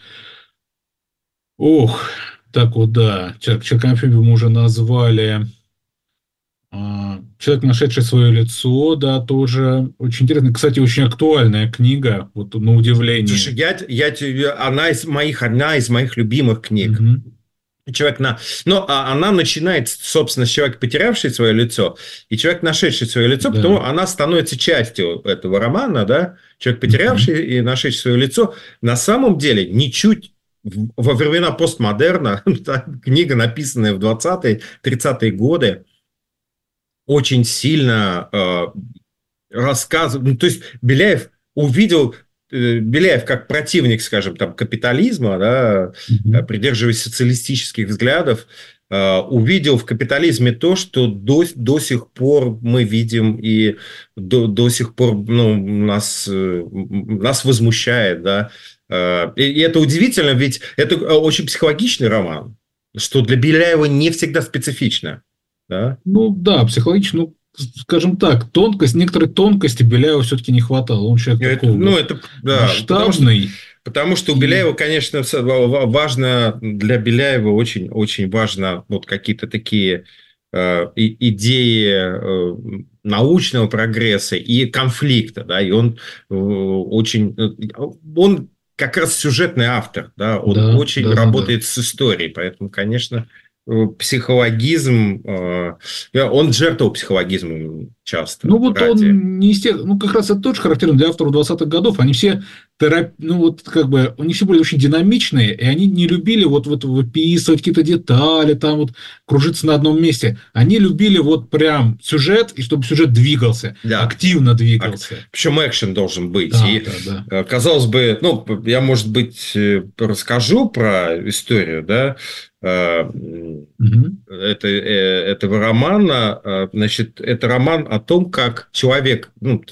Speaker 3: Ох, так вот, да, Человек-амфибию мы уже назвали. Человек, нашедший свое лицо, да, тоже очень интересно. Кстати, очень актуальная книга, вот на удивление.
Speaker 2: Слушай, одна из моих любимых книг.
Speaker 3: Мгм.
Speaker 2: человек она начинает, собственно, с человека, потерявший свое лицо, и человек, нашедший свое лицо,
Speaker 3: Да.
Speaker 2: потому она становится частью этого романа, да, человек, потерявший и нашедший свое лицо, на самом деле ничуть во времена постмодерна, книга, написанная в 20-30-е годы, очень сильно рассказывает, то есть Беляев увидел Беляев как противник, скажем, там, капитализма, да, придерживаясь социалистических взглядов, увидел в капитализме то, что до сих пор мы видим и до сих пор нас возмущает. Да. И это удивительно, ведь это очень психологичный роман, что для Беляева не всегда специфично. Да?
Speaker 3: Ну да, психологично, скажем так, некоторой тонкости Беляева все-таки не хватало. Он человек такой масштабный.
Speaker 2: Потому что у Беляева, конечно, важно, для Беляева очень, очень важно вот какие-то такие идеи научного прогресса и конфликта, да, и он как раз сюжетный автор, да, он очень работает с историей, поэтому, конечно, психологизм, он жертвовал психологизмом часто.
Speaker 3: Ну, вот он не из тех, как раз это тоже характерно для авторов 20-х годов, они все, они все были очень динамичные, и они не любили выписывать какие-то детали, там вот кружиться на одном месте. Они любили вот прям сюжет, и чтобы сюжет двигался, активно двигался.
Speaker 2: Причем экшен должен быть. Да. Казалось бы, я, может быть, расскажу про историю, да, этого романа. Значит, это роман о том, как человек,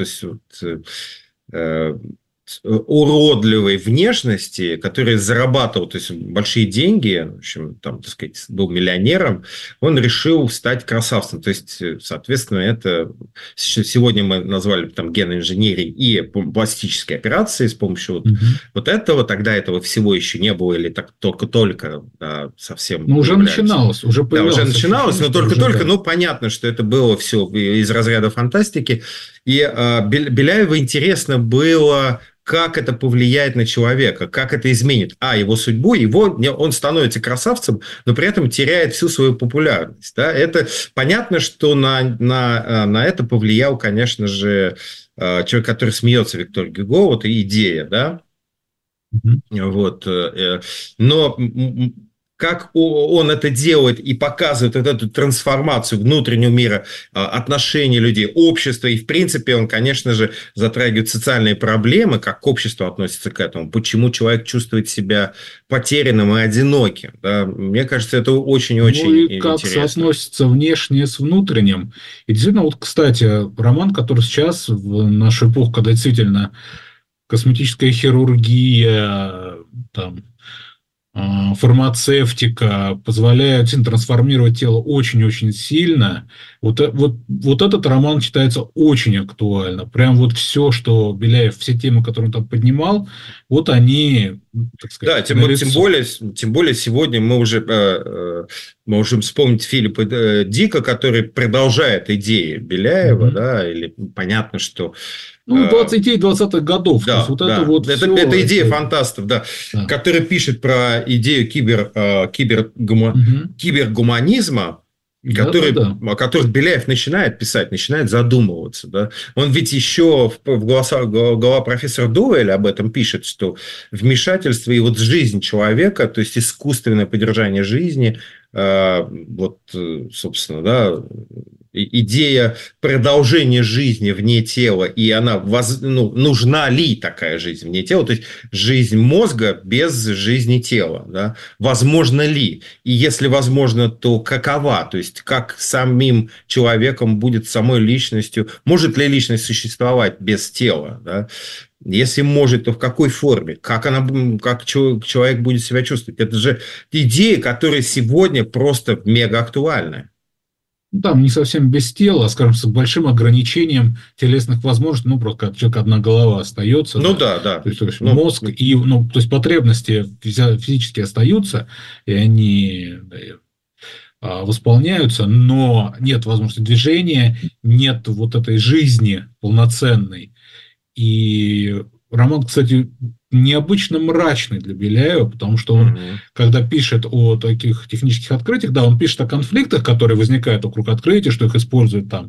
Speaker 2: уродливой внешности, который зарабатывал, то есть большие деньги, в общем, там, так сказать, был миллионером, он решил стать красавцем. То есть, соответственно, это сегодня мы назвали там геноинженерии и пластические операции с помощью вот этого. Тогда этого всего еще не было, или так только совсем.
Speaker 3: Ну, уже начиналось, уже появилось.
Speaker 2: Да, уже начиналось, но только-только, понятно, что это было все из разряда фантастики. И Беляеву интересно было, как это повлияет на человека, как это изменит его судьбу, он становится красавцем, но при этом теряет всю свою популярность. Да? Это понятно, что на это повлиял, конечно же, человек, который смеется, Виктор Гюго, вот и идея, да? Вот. Но как он это делает и показывает вот эту трансформацию внутреннего мира, отношений людей, общества, и, в принципе, он, конечно же, затрагивает социальные проблемы, как общество относится к этому, почему человек чувствует себя потерянным и одиноким. Да? Мне кажется, это очень-очень интересно.
Speaker 3: Как соотносится внешнее с внутренним. И действительно, вот, кстати, роман, который сейчас, в нашу эпоху, когда действительно косметическая хирургия, там, фармацевтика позволяют трансформировать тело очень-очень сильно. Вот этот роман читается очень актуально. Прям вот все, что Беляев, все темы, которые он там поднимал, вот они, так сказать,
Speaker 2: тем более сегодня мы уже можем вспомнить Филиппа Дика, который продолжает идеи Беляева, да, или понятно, что
Speaker 3: 20 идей 20-х годов.
Speaker 2: Да,
Speaker 3: то есть
Speaker 2: это идея фантастов, который пишет про идею кибергуманизма, о которых Беляев начинает писать, начинает задумываться. Да? Он ведь еще глава профессора Дуэля об этом пишет, что вмешательство и вот жизнь человека, то есть искусственное поддержание жизни, собственно, да, идея продолжения жизни вне тела, и она нужна ли такая жизнь вне тела, то есть жизнь мозга без жизни тела, да? Возможно ли? И если возможно, то какова? То есть как самим человеком будет, самой личностью, может ли личность существовать без тела? Да? Если может, то в какой форме? Как человек будет себя чувствовать? Это же идеи, которые сегодня просто мега актуальны.
Speaker 3: Там не совсем без тела, а, скажем, с большим ограничением телесных возможностей, просто когда у человека одна голова остается.
Speaker 2: Да.
Speaker 3: То есть мозг и то есть потребности физически остаются, и они восполняются, но нет возможности движения, нет вот этой жизни полноценной. И роман, кстати, необычно мрачный для Беляева, потому что он, когда пишет о таких технических открытиях, да, он пишет о конфликтах, которые возникают вокруг открытий, что их используют там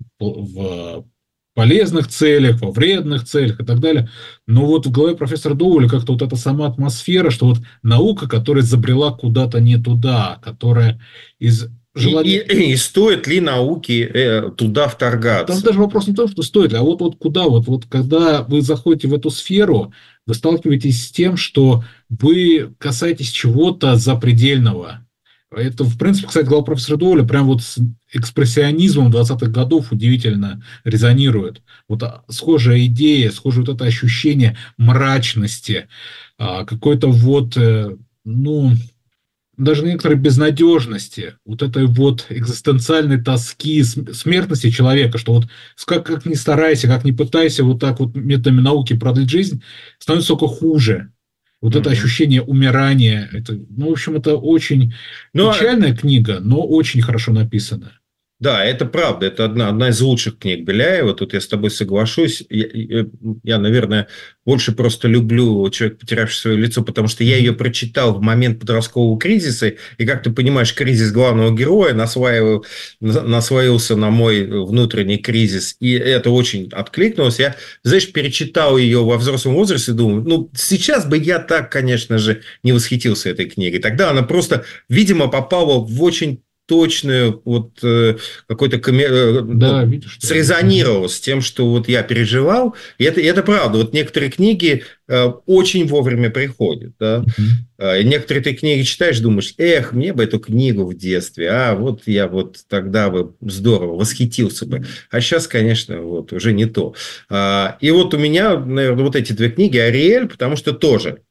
Speaker 3: в полезных целях, во вредных целях и так далее. Но вот в голове профессора Доуэля как-то вот эта сама атмосфера, что вот наука, которая забрела куда-то не туда, которая из желания...
Speaker 2: И стоит ли науке туда вторгаться?
Speaker 3: Там даже вопрос не в том, что стоит ли, а вот куда, вот когда вы заходите в эту сферу, вы сталкиваетесь с тем, что вы касаетесь чего-то запредельного. Это, в принципе, кстати, глава профессора Доуэля прям вот с экспрессионизмом 20-х годов удивительно резонирует. Вот схожая идея, схожее вот это ощущение мрачности, какой-то вот, ну, даже некоторой безнадежности, вот этой вот экзистенциальной тоски, смертности человека, что вот как ни старайся, как ни пытайся вот так вот методами науки продлить жизнь, становится только хуже. Вот это ощущение умирания, это, ну, в общем, это очень печальная книга, но очень хорошо написанная.
Speaker 2: Да, это правда. Это одна из лучших книг Беляева. Тут я с тобой соглашусь. Я, наверное, больше просто люблю «Человек, потерявший свое лицо», потому что я ее прочитал в момент подросткового кризиса. И, как ты понимаешь, кризис главного героя наслоился на мой внутренний кризис. И это очень откликнулось. Я, знаешь, перечитал ее во взрослом возрасте и думаю, ну, сейчас бы я так, конечно же, не восхитился этой книгой. Тогда она просто, видимо, попала в очень точную, вот какой-то срезонировал с тем, что вот я переживал. И это правда. Вот некоторые книги очень вовремя приходят. Да? И некоторые ты книги читаешь, думаешь, мне бы эту книгу в детстве, вот я вот тогда бы здорово восхитился бы. А сейчас, конечно, вот уже не то. И вот у меня, наверное, вот эти две книги «Ариэль», потому что тоже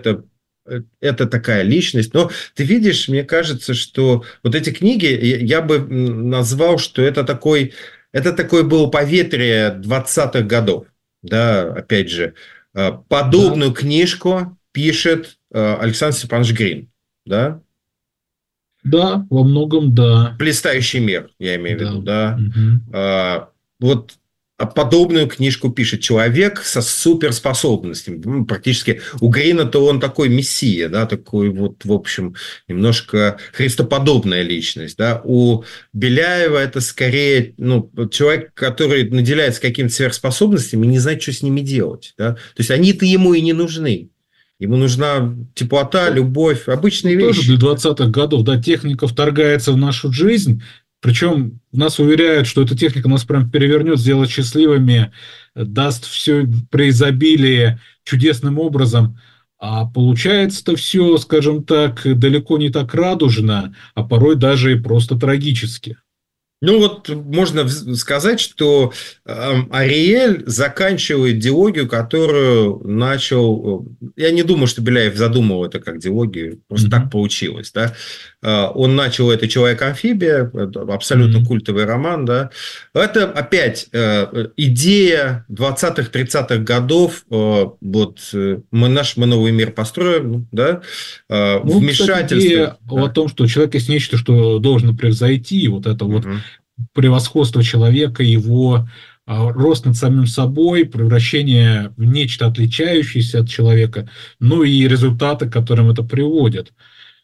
Speaker 2: это такая личность. Но ты видишь, мне кажется, что вот эти книги, я бы назвал, что это такое было поветрие 20-х годов. Да, опять же, подобную книжку пишет Александр Степанович Грин. Да?
Speaker 3: Да, во многом да.
Speaker 2: «Блистающий мир», я имею в виду. Да. Вот подобную книжку пишет человек со суперспособностями. Практически у Грина-то он такой мессия, да, такой вот, в общем, немножко христоподобная личность. Да. У Беляева это скорее человек, который наделяется какими-то сверхспособностями и не знает, что с ними делать. Да. То есть они-то ему и не нужны. Ему нужна теплота, любовь, обычные вещи.
Speaker 3: Тоже для 20-х годов, да, техника вторгается в нашу жизнь. Причем нас уверяют, что эта техника нас прям перевернет, сделает счастливыми, даст все при изобилии чудесным образом. А получается-то все, скажем так, далеко не так радужно, а порой даже и просто трагически.
Speaker 2: Ну вот можно сказать, что Ариэль заканчивает диалогию, которую начал... Я не думаю, что Беляев задумал это как диалогию, просто так получилось. Да? Он начал это «Человек-амфибия», абсолютно культовый роман. Да? Это опять идея 20-30-х годов. Вот мы новый мир построим. Да?
Speaker 3: Вмешательство. Кстати, идея о том, что человек есть нечто, что должно превзойти, вот это вот превосходство человека, его рост над самим собой, превращение в нечто отличающееся от человека, ну и результаты, к которым это приводит.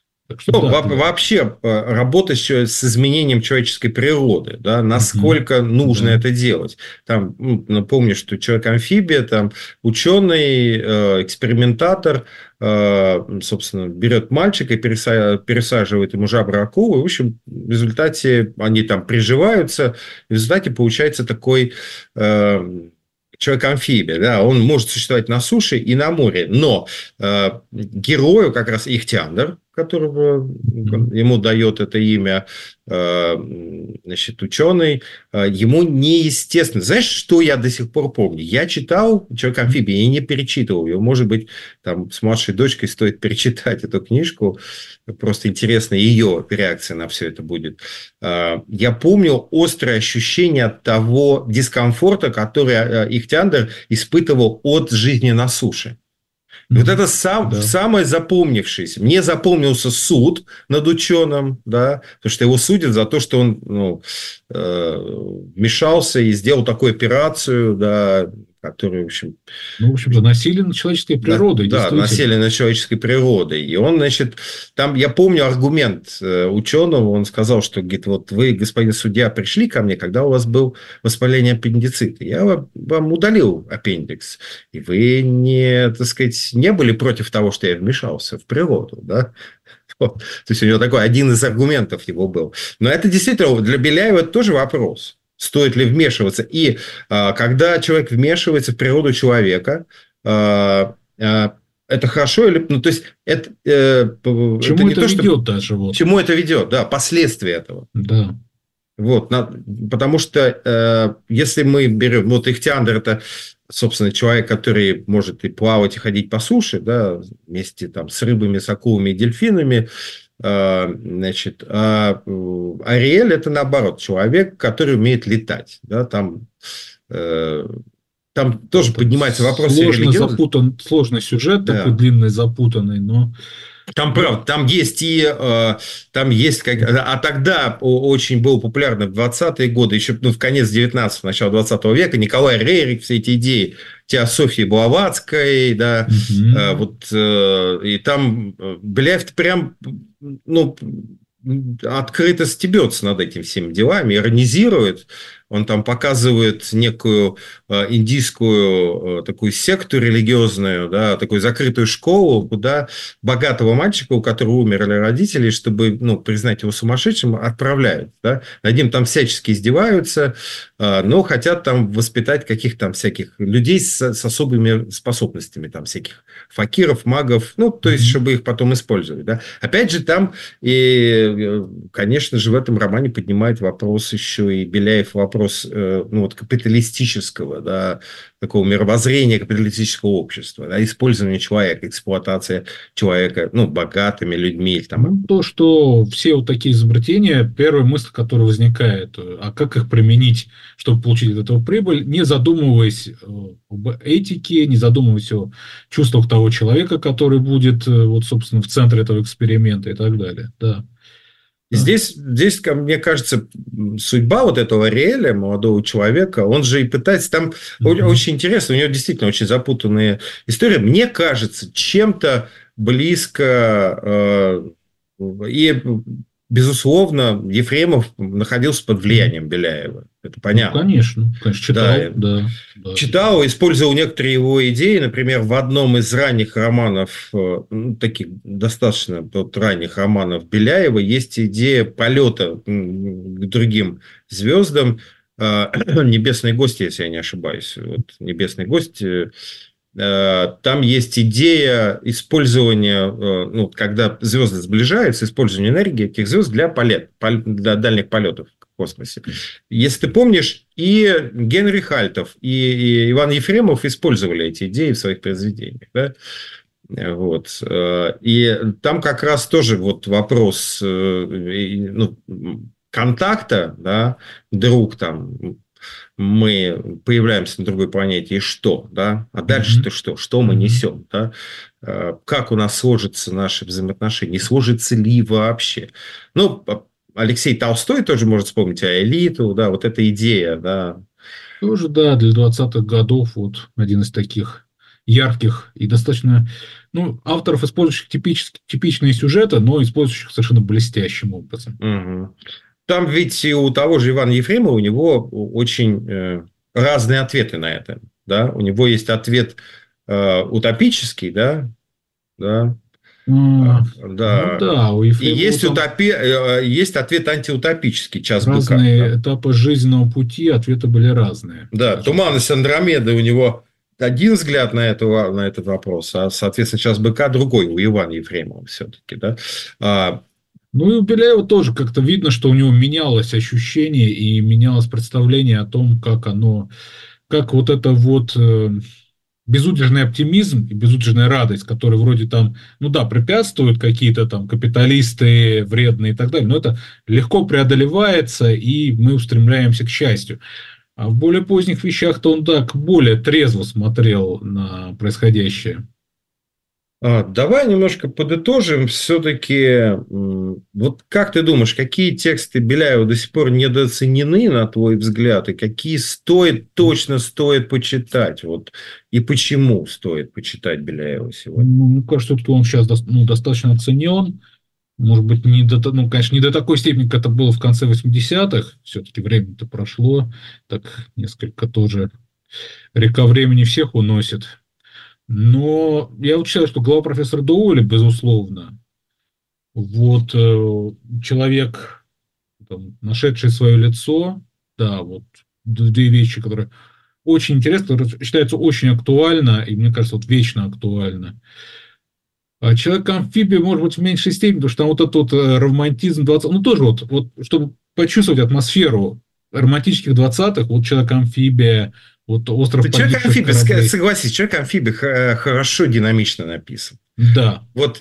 Speaker 2: Вообще работа с изменением человеческой природы, да, насколько нужно это делать. Там, напомню, что человек-амфибия, там ученый, экспериментатор, собственно, берет мальчика и пересаживает ему жабры акулы. В общем, в результате они там приживаются, в результате получается такой человек-амфибия, да, он может существовать на суше и на море, но герою как раз Ихтиандр, которого ему дает это имя, значит, ученый, ему неестественно. Знаешь, что я до сих пор помню? Я читал «Человек-амфибия» и не перечитывал ее. Может быть, там с младшей дочкой стоит перечитать эту книжку. Просто интересно ее реакция на все это будет. Я помню острое ощущение от того дискомфорта, который Ихтиандр испытывал от жизни на суше. Вот это самое запомнившееся. Мне запомнился суд над ученым, да, потому что его судят за то, что он вмешался и сделал такую операцию, да, который, в общем...
Speaker 3: Ну, в общем-то, насилие над человеческой природой,
Speaker 2: да,
Speaker 3: действительно.
Speaker 2: насилие над человеческой природой. И он, значит, там, я помню аргумент ученого, он сказал, что, говорит, вот вы, господин судья, пришли ко мне, когда у вас был воспаление аппендицита. Я вам удалил аппендикс. И вы не, так сказать, не были против того, что я вмешался в природу, да? Вот. То есть, у него такой один из аргументов его был. Но это действительно для Беляева тоже вопрос. Стоит ли вмешиваться? И когда человек вмешивается в природу человека, это хорошо или... Ну, то есть, это
Speaker 3: К чему
Speaker 2: не
Speaker 3: это
Speaker 2: то,
Speaker 3: ведет
Speaker 2: что...
Speaker 3: даже?
Speaker 2: К
Speaker 3: Вот.
Speaker 2: чему это ведет? Да, последствия этого.
Speaker 3: Да.
Speaker 2: Вот, потому что если мы берем... Вот Ихтиандр – это, собственно, человек, который может и плавать, и ходить по суше, да, вместе там, с рыбами, с акулами и дельфинами. Значит, Ариэль – это, наоборот, человек, который умеет летать. Да, там тоже поднимается вопрос религиозности.
Speaker 3: Сложный сюжет,
Speaker 2: да.
Speaker 3: Такой длинный, запутанный, но...
Speaker 2: Там, правда, там есть а тогда очень было популярно в 20-е годы, еще в конец 19-го, начало 20 века, Николай Рерих, все эти идеи Теософии Блаватской, да, и там Беляев прям, открыто стебется над этими всеми делами, иронизирует. Он там показывает некую индийскую такую секту религиозную, да, такую закрытую школу, куда богатого мальчика, у которого умерли родители, чтобы признать его сумасшедшим, отправляют. Да. Над ним там всячески издеваются, но хотят там воспитать каких-то там всяких людей с особыми способностями, там всяких факиров, магов, то есть, чтобы их потом использовать. Да. Опять же, там, и, конечно же, в этом романе поднимает вопрос еще и Беляев, вопрос капиталистического, да, такого мировоззрения капиталистического общества, да, использование человека, эксплуатация человека, богатыми людьми. Там.
Speaker 3: То, что все вот такие изобретения, первая мысль, которая возникает, а как их применить, чтобы получить от этого прибыль, не задумываясь об этике, не задумываясь о чувствах того человека, который будет, собственно, в центре этого эксперимента и так далее. Да.
Speaker 2: Здесь, мне кажется, судьба вот этого Ариэля, молодого человека, он же и пытается... Там очень интересно, у него действительно очень запутанная история. Мне кажется, чем-то близко... И, безусловно, Ефремов находился под влиянием Беляева. Это понятно.
Speaker 3: Конечно, читал. Да.
Speaker 2: Читал, использовал некоторые его идеи. Например, в одном из ранних романов, таких достаточно ранних романов Беляева, есть идея полета к другим звездам. «Небесные гости», если я не ошибаюсь. Вот «Небесный гость». Там есть идея использования, когда звезды сближаются, использования энергии этих звезд для дальних полетов в космосе. Если ты помнишь, и Генрих Хальтов, и Иван Ефремов использовали эти идеи в своих произведениях. Да? Вот. И там как раз тоже вопрос контакта, да, вдруг там... мы появляемся на другой планете, и что? Да? А дальше-то что? Что мы несем? Да? Как у нас сложатся наши взаимоотношения? Не сложится ли вообще? Алексей Толстой тоже может вспомнить «Элиту», да, вот эта идея. Да.
Speaker 3: Тоже, да, для 20-х годов один из таких ярких и достаточно... авторов, использующих типичные сюжеты, но использующих совершенно блестящим образом.
Speaker 2: Угу. Там ведь и у того же Ивана Ефремова у него очень разные ответы на это. Да? У него есть ответ утопический, да? Да.
Speaker 3: У Ефремова
Speaker 2: и есть ответ антиутопический, «Час быка».
Speaker 3: Разные этапы жизненного пути, ответы были разные.
Speaker 2: Да, «Туманность Андромеды» у него один взгляд на этот вопрос, а, соответственно, «Час быка» другой у Ивана Ефремова все-таки. Да?
Speaker 3: И у Беляева тоже как-то видно, что у него менялось ощущение и менялось представление о том, как безудержный оптимизм и безудержная радость, которые вроде там, препятствуют какие-то там капиталисты вредные и так далее, но это легко преодолевается, и мы устремляемся к счастью. А в более поздних вещах-то он так более трезво смотрел на происходящее.
Speaker 2: Давай немножко подытожим. Все-таки, вот как ты думаешь, какие тексты Беляева до сих пор недооценены, на твой взгляд, и какие точно стоит почитать? Вот, и почему стоит почитать Беляева сегодня?
Speaker 3: Ну, мне кажется, что он сейчас достаточно оценен. Может быть, не до, ну, конечно, не до такой степени, как это было в конце 80-х. Все-таки время-то прошло. Так несколько тоже река времени всех уносит. Но я вот считаю, что глава профессора Доуэля, безусловно, вот человек, там, нашедший свое лицо, да, вот две вещи, которые очень интересны, которые считаются очень актуально, и мне кажется, вот вечно актуально. А человек-амфибия, может быть, в меньшей степени, потому что там вот этот вот романтизм 20, ну тоже вот, чтобы почувствовать атмосферу романтических 20-х, вот человек-амфибия, вот остров погибших
Speaker 2: Человек-амфибия,
Speaker 3: кораблей.
Speaker 2: согласись, человек-амфибия хорошо, динамично написан.
Speaker 3: Да.
Speaker 2: Вот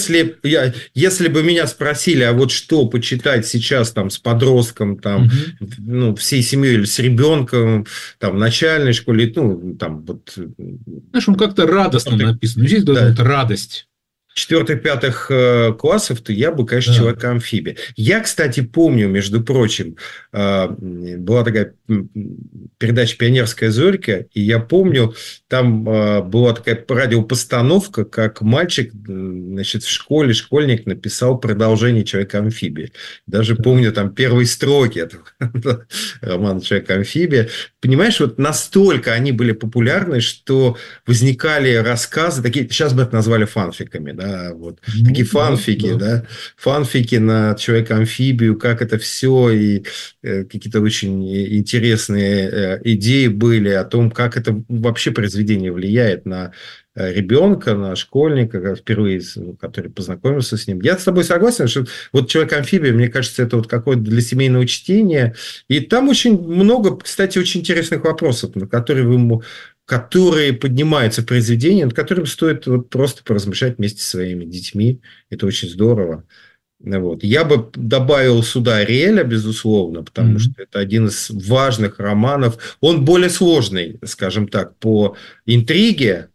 Speaker 2: если бы меня спросили, а вот что почитать сейчас там с подростком, там,
Speaker 3: Мгм.
Speaker 2: ну, всей семьей или с ребенком, там, в начальной школе, ну, там, вот,
Speaker 3: Знаешь, он как-то радостно написан. Ну, здесь
Speaker 2: да,
Speaker 3: вот радость.
Speaker 2: четвертых-пятых классов, то я бы, конечно,
Speaker 3: Да.
Speaker 2: человек-амфибия. Я, кстати, помню, между прочим, была такая передача «Пионерская зорька», и я помню, там была такая радиопостановка, как мальчик, значит, в школе, школьник написал продолжение «Человека-амфибии». Даже
Speaker 3: Да.
Speaker 2: помню там первые строки этого романа «Человек-амфибия». Понимаешь, вот настолько они были популярны, что возникали рассказы, такие, сейчас бы это назвали фанфиками, да, вот такие
Speaker 3: Ну, да,
Speaker 2: фанфики,
Speaker 3: да.
Speaker 2: да, фанфики на человека-амфибию, как это все, и какие-то очень интересные идеи были о том, как это вообще произведение влияет на ребенка, на школьника, впервые, который познакомился с ним. Я с тобой согласен, что вот «Человек-амфибия», мне кажется, это вот какое-то для семейного чтения. И там очень много, кстати, очень интересных вопросов, на которые поднимаются в произведении, над которым стоит вот просто поразмышлять вместе со своими детьми. Это очень здорово. Вот. Я бы добавил сюда Ариэля, безусловно, потому что
Speaker 3: Мгм.
Speaker 2: это один из важных романов. Он более сложный, скажем так, по интриге,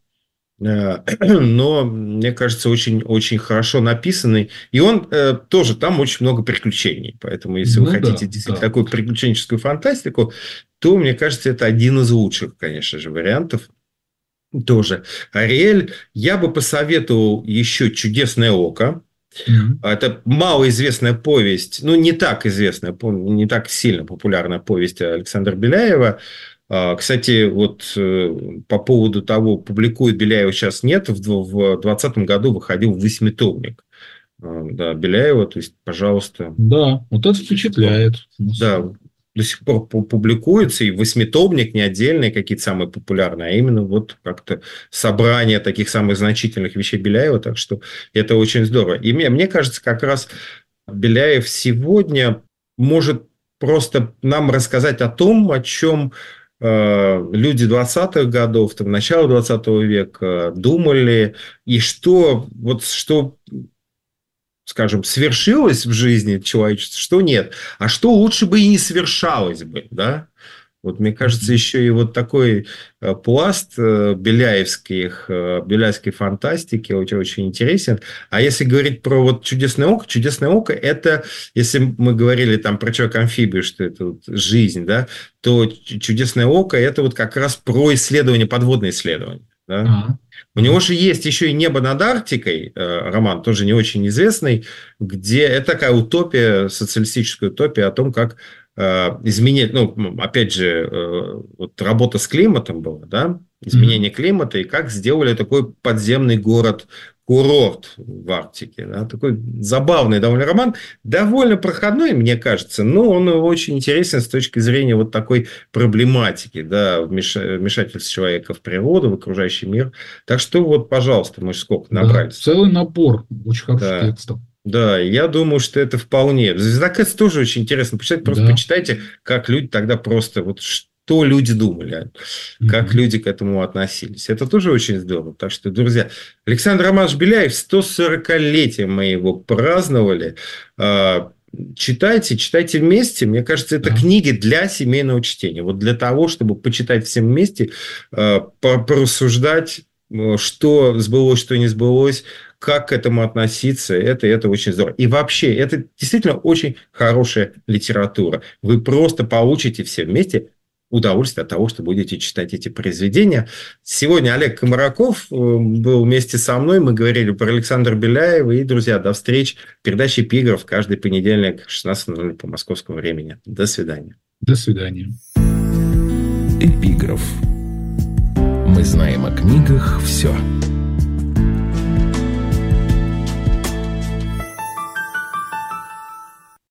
Speaker 2: но, мне кажется, очень хорошо написанный. И он тоже, там очень много приключений. Поэтому, если вы
Speaker 3: Ну да,
Speaker 2: хотите действительно
Speaker 3: да.
Speaker 2: такую приключенческую фантастику, то, мне кажется, это один из лучших, конечно же, вариантов. Тоже. Ариэль, я бы посоветовал еще «Чудесное око».
Speaker 3: Мгм.
Speaker 2: Это малоизвестная повесть, ну, не так известная, не так сильно популярная повесть Александра Беляева. Кстати, вот по поводу того, публикует Беляева сейчас, нет, в 2020 году выходил восьмитомник, да, Беляева, то есть, пожалуйста,
Speaker 3: Да, вот это впечатляет.
Speaker 2: да, до сих пор публикуется, и восьмитомник не отдельные какие-то самые популярные, а именно вот как-то собрание таких самых значительных вещей Беляева, так что это очень здорово. И мне кажется, как раз Беляев сегодня может просто нам рассказать о том, о чем люди 20-х годов, там, начала 20 века думали, и что скажем, свершилось в жизни человечества, что нет, а что лучше бы и не свершалось бы, да? Вот, мне кажется,
Speaker 3: Мгм.
Speaker 2: еще и вот такой пласт беляевской фантастики очень интересен. А если говорить про вот «Чудесное око» – это, если мы говорили там про человека-амфибию, что это вот жизнь, да, то «Чудесное око» – это вот как раз про исследование, подводное исследование, да?
Speaker 3: А,
Speaker 2: У него
Speaker 3: да.
Speaker 2: же есть еще и «Небо над Арктикой», роман, тоже не очень известный, где это такая утопия, социалистическая утопия о том, как изменить, ну, опять же, вот работа с климатом была, да,
Speaker 3: Мгм.
Speaker 2: изменение климата, и как сделали такой подземный город-курорт в Арктике. Да? Такой забавный довольно роман, довольно проходной, мне кажется, но он очень интересен с точки зрения вот такой проблематики, да, вмешательства человека в природу, в окружающий мир. Так что вот, пожалуйста, мы же сколько
Speaker 3: Да,
Speaker 2: набрали с
Speaker 3: целый
Speaker 2: тобой.
Speaker 3: набор очень хороших
Speaker 2: Да.
Speaker 3: текстов.
Speaker 2: Да, я думаю, что это вполне. «Звездокэс» тоже очень интересно почитать. Просто
Speaker 3: Да.
Speaker 2: почитайте, как люди тогда просто... Вот что люди думали, как
Speaker 3: Мгм.
Speaker 2: люди к этому относились. Это тоже очень здорово. Так что, друзья, Александр Романович Беляев, 140-летие мы его праздновали. Читайте вместе. Мне кажется, это
Speaker 3: Да.
Speaker 2: книги для семейного чтения. Вот для того, чтобы почитать всем вместе, порассуждать что сбылось, что не сбылось, как к этому относиться, это очень здорово. И вообще, это действительно очень хорошая литература. Вы просто получите все вместе удовольствие от того, что будете читать эти произведения. Сегодня Олег Комараков был вместе со мной. Мы говорили про Александра Беляева. И, друзья, до встречи в передаче «Эпиграф» каждый понедельник в 16:00 по московскому времени. До свидания.
Speaker 3: До свидания.
Speaker 1: Эпиграф. Мы знаем о книгах все.